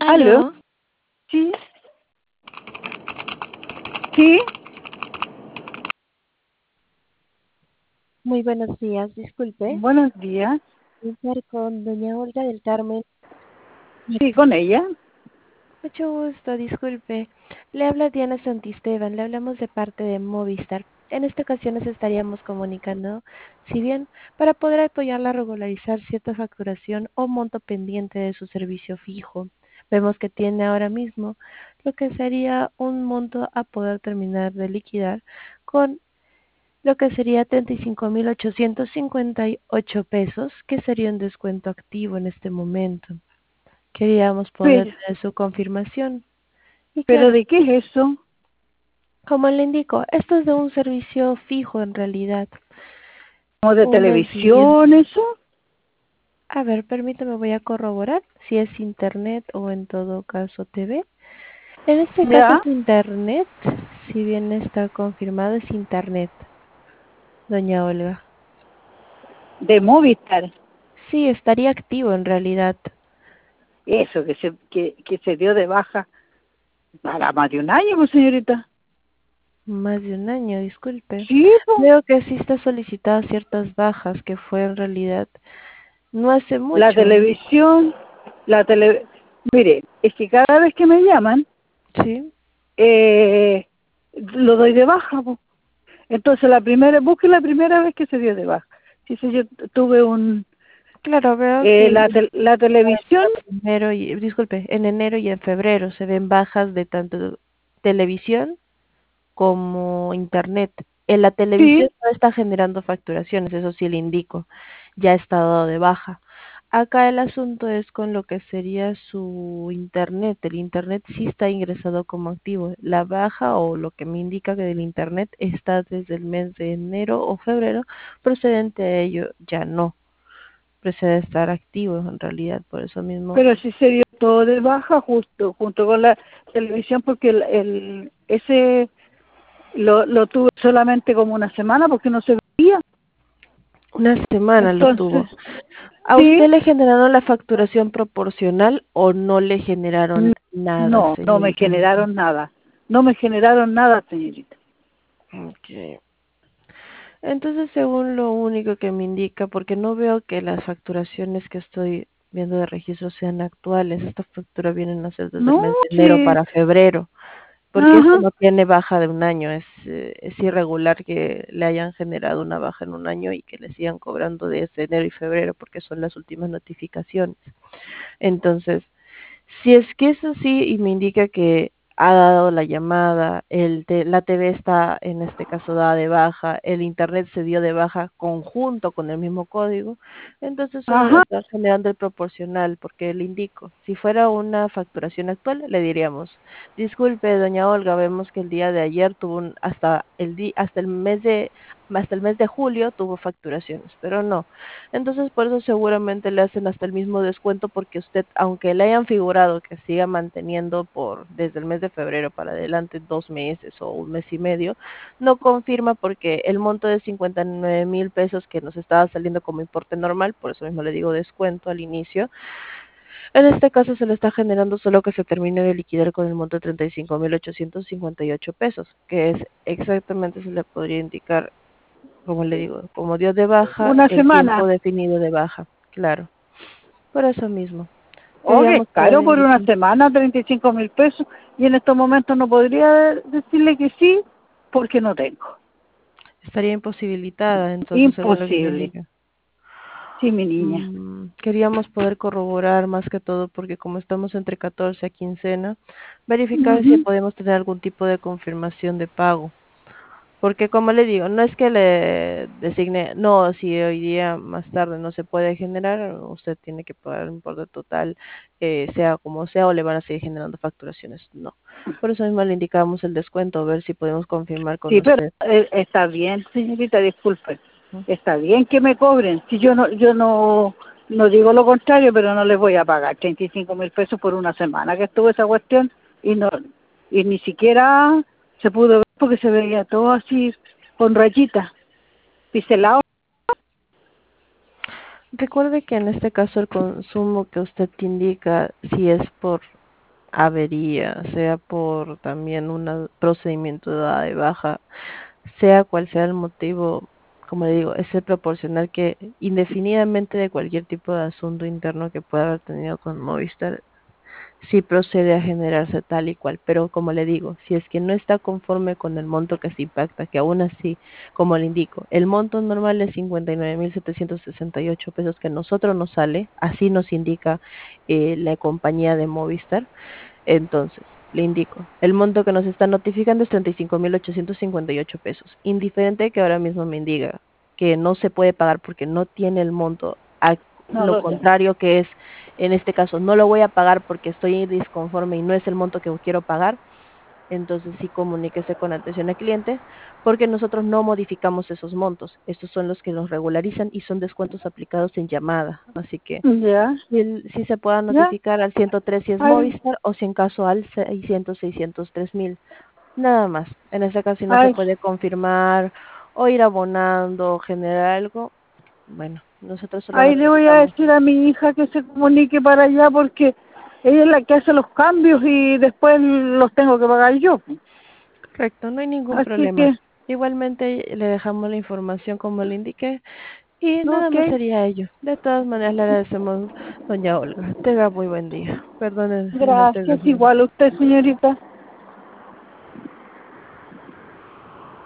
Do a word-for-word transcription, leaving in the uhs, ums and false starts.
¿Aló? ¿Aló? Sí, sí. Muy buenos días, disculpe. Buenos días. Estar con doña Olga del Carmen. Sí, con ella. Mucho gusto, disculpe. Le habla Diana Santisteban, le hablamos de parte de Movistar. En esta ocasión nos estaríamos comunicando, si bien para poder apoyarla a regularizar cierta facturación o monto pendiente de su servicio fijo. Vemos que tiene ahora mismo lo que sería un monto a poder terminar de liquidar con lo que sería treinta y cinco mil ochocientos cincuenta y ocho pesos, que sería un descuento activo en este momento. Queríamos poder Pero, tener su confirmación. Y pero claro, ¿de qué es eso? como le indico, esto es de un servicio fijo en realidad, ¿Como de un vencimiento. televisión eso? A ver, permítame, voy a corroborar si es internet o en todo caso T V. En este caso Ya, es internet, si bien está confirmado es internet, doña Olga. de Movistar. Sí, estaría activo en realidad. Eso, que se, que, que se dio de baja para más de un año, pues, señorita. Más de un año, disculpe. Sí, pues. Veo que sí está solicitado ciertas bajas, que fue en realidad no hace La mucho. televisión, la tele... Mire, es que cada vez que me llaman, Sí, eh, lo doy de baja, pues. Entonces, la primera, busque la primera vez que se dio de baja. Si sí, yo tuve un... claro, veo Eh, que la, tel- la televisión, en enero y, disculpe, en enero y en febrero se ven bajas de tanto televisión como internet. En la televisión sí. no está generando facturaciones, eso sí le indico, ya está dado de baja. Acá el asunto es con lo que sería su internet. El internet sí está ingresado como activo. La baja o lo que me indica que del internet está desde el mes de enero o febrero, procedente de ello ya no procede a estar activo en realidad, por eso mismo. Pero sí se dio todo de baja justo junto con la televisión porque el, el ese lo, lo tuve solamente como una semana porque no se veía. Una semana lo Entonces, tuvo. ¿A usted sí, le generaron la facturación proporcional o no le generaron n- nada, no, no me señorita? generaron nada. No me generaron nada, señorita. Okay. Entonces, según lo único que me indica, porque no veo que las facturaciones que estoy viendo de registro sean actuales, estas facturas vienen a ser desde el No, mes de enero sí. para febrero, porque esto Ajá, no tiene baja de un año, es, eh, es irregular que le hayan generado una baja en un año y que le sigan cobrando desde enero y febrero, porque son las últimas notificaciones. Entonces, si es que es así y me indica que ha dado la llamada, el te- la T V está en este caso dada de baja, el internet se dio de baja conjunto con el mismo código, entonces solo le ajá. está generando el proporcional, porque le indico, si fuera una facturación actual, le diríamos, disculpe, doña Olga, vemos que el día de ayer tuvo un, hasta el di- hasta el mes de hasta el mes de julio tuvo facturaciones, pero no. Entonces, por eso seguramente le hacen hasta el mismo descuento porque usted, aunque le hayan figurado que siga manteniendo por desde el mes de febrero para adelante dos meses o un mes y medio, no confirma porque el monto de cincuenta y nueve mil pesos que nos estaba saliendo como importe normal, por eso mismo le digo descuento al inicio, en este caso se le está generando solo que se termine de liquidar con el monto de treinta y cinco mil ochocientos cincuenta y ocho pesos, que es exactamente, se le podría indicar como le digo, como dio de baja, Una el tiempo semana. definido de baja, claro. Por eso mismo. Oh, que es Queríamos poder caro por una indicar. semana, treinta y cinco mil pesos. Y en estos momentos no podría decirle que sí porque no tengo. Estaría imposibilitada, entonces, según lo que me Imposible. indica. Sí, mi niña. Mm, queríamos poder corroborar más que todo, porque como estamos entre catorce a quincena, verificar si Ujú. podemos tener algún tipo de confirmación de pago. Porque como le digo, no es que le designe, no, si hoy día más tarde no se puede generar, usted tiene que pagar un importe total, eh, sea como sea, o le van a seguir generando facturaciones. No. Por eso mismo le indicamos el descuento, a ver si podemos confirmar con Sí, pero usted. eh, está bien, señorita, disculpe. ¿No? Está bien que me cobren. Si yo no, yo no, no digo lo contrario, pero no les voy a pagar treinta y cinco mil pesos por una semana que estuvo esa cuestión y no, y ni siquiera se pudo ver porque se veía todo así con rayitas, pincelado. Recuerde que en este caso el consumo que usted indica, si es por avería, sea por también un procedimiento de dada de baja, sea cual sea el motivo, como le digo, es el proporcional que indefinidamente de cualquier tipo de asunto interno que pueda haber tenido con Movistar, sí procede a generarse tal y cual, pero como le digo, si es que no está conforme con el monto que se impacta, que aún así, como le indico, el monto normal es cincuenta y nueve mil setecientos sesenta y ocho pesos que a nosotros nos sale, así nos indica eh, la compañía de Movistar, entonces, le indico, el monto que nos está notificando es treinta y cinco mil ochocientos cincuenta y ocho pesos, indiferente que ahora mismo me indica que no se puede pagar porque no tiene el monto, a No lo lo sé. contrario que es, en este caso, no lo voy a pagar porque estoy disconforme y no es el monto que quiero pagar, entonces sí comuníquese con atención al cliente, porque nosotros no modificamos esos montos, estos son los que los regularizan y son descuentos aplicados en llamada, así que Ya, si, el- si se pueda ya. notificar al ciento tres si es Ay, Movistar o si en caso al seiscientos seiscientos tres mil. Nada más. En este caso, si no se ay, puede confirmar o ir abonando o generar algo, bueno, nosotros solo ahí le voy a notificamos. decir a mi hija que se comunique para allá porque ella es la que hace los cambios y después los tengo que pagar yo. Correcto, no hay ningún Así problema. que, Igualmente le dejamos la información como le indiqué y nada ok. más sería ello. De todas maneras, le agradecemos, doña Olga. Tenga muy buen día. Perdone en este Gracias, caso. igual a usted, señorita.